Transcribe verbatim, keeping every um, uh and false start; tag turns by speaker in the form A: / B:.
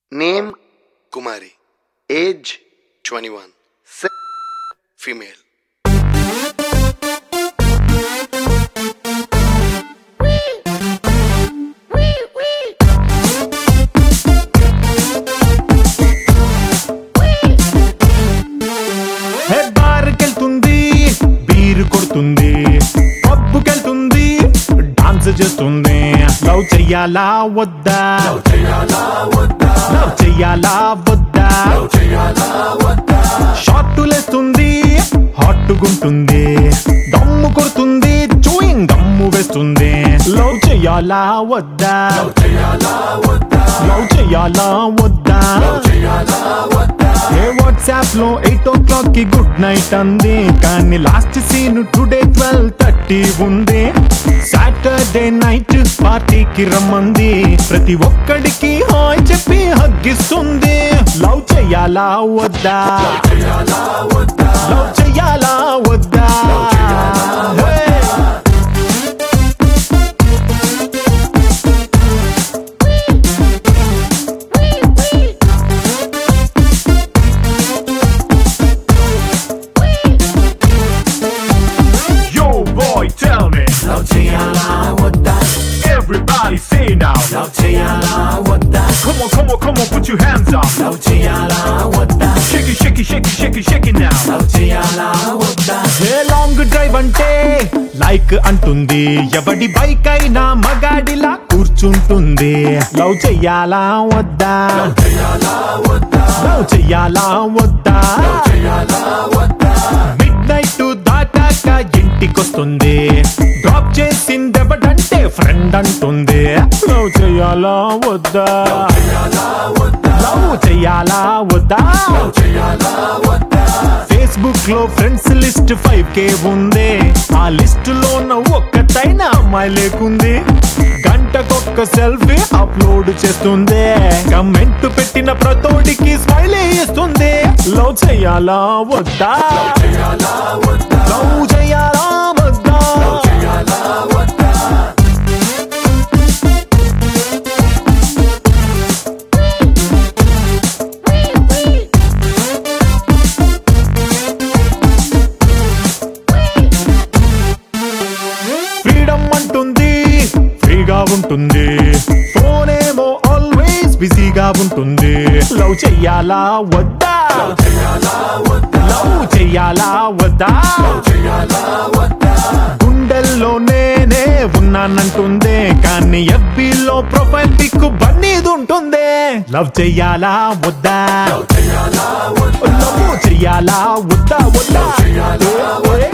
A: Name Kumari. Age twenty-one. Sex female.
B: చేస్తుంది love చెయ్యాలా వద్దా లవ్ చెయ్యాలా వద్దా లవ్ చెయ్యాలా వద్దా లవ్ చెయ్యాలా వద్దా షార్ట్ లేస్తుంది హాట్ గుంటుంది దమ్ము కొడుతుంది చూయింగ్ గమ్ము వేస్తుంది లవ్ చెయ్యాలా వద్దా లవ్ చెయ్యాలా వద్దా లవ్ చెయ్యాలా వద్దా లవ్ చెయ్యాలా వద్దా ఏ వాట్సాప్ లో ఎయిట్ ఓ క్లాక్ కి గుడ్ నైట్ అంది కానీ last seen today twelve thirty ఉంది సాటర్డే నైట్ పార్టీకి రమ్మంది ప్రతి ఒక్కడికి హాయ్ చెప్పి హగ్గిస్తుంది లవ్ చెయ్యాలా వద్దా లవ్ చెయ్యాలా వద్దా లవ్ చెయ్యాలా వద్దా Everybody say now love cheyala wadda come on come on come on put your hands up love cheyala wadda shake it shake it shake it shake it shake it now love cheyala wadda hey long drive ante like antundi evadi bike aina magadila kurchuntundi love cheyala wadda love cheyala wadda love cheyala wadda love cheyala wadda midnight to dataka intikostundi drop చేసిందెవడంటే friend అంటుంది love చెయ్యాలా వద్దా love చెయ్యాలా వద్దా Facebook లో friends list five కే ఉంది ఆ list లోన ఒక్కటైనా అమ్మాయి లేకుంది గంటకొక్క సెల్ఫీ అప్లోడ్ చేస్తుంది కమెంట్ పెట్టిన ప్రతోడికి స్మైల్ ఇస్తుంది లవ్ చెయ్యాలా వద్దా లవ్ చెయ్యాలా వద్దా ఉంటుంది ఫోన్ ఏమో ఆల్వేస్ బిజీగా ఉంటుంది లవ్ చెయ్యాలా వద్దా లవ్ చెయ్యాలా వద్దా గుండెల్లో నేనే ఉన్నానంటుంది కానీ ఎఫ్బీలో ప్రొఫైల్ పిక్ బన్నీది ఉంటుంది లవ్ చెయ్యాలా వద్దా లవ్ చెయ్యాలా వద్దా వద్దా